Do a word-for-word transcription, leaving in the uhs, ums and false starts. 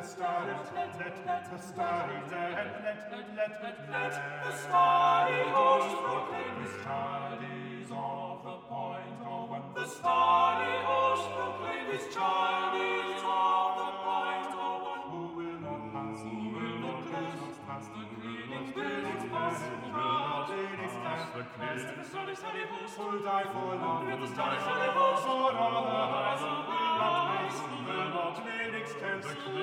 starry, let, let the starry, let, let, let, let, let the starry host proclaim the starlies of the point, oh, when the starry host proclaim his child is of the point, oh, who will not pass, who will not pass, pass the the cleaning cleaning spirits pass, who who will not will ladies not pass pass, the let the starry, starry host who will die for love, let the who starry, die starry host for all the rise, who who will not will pass, who will not ladies pass,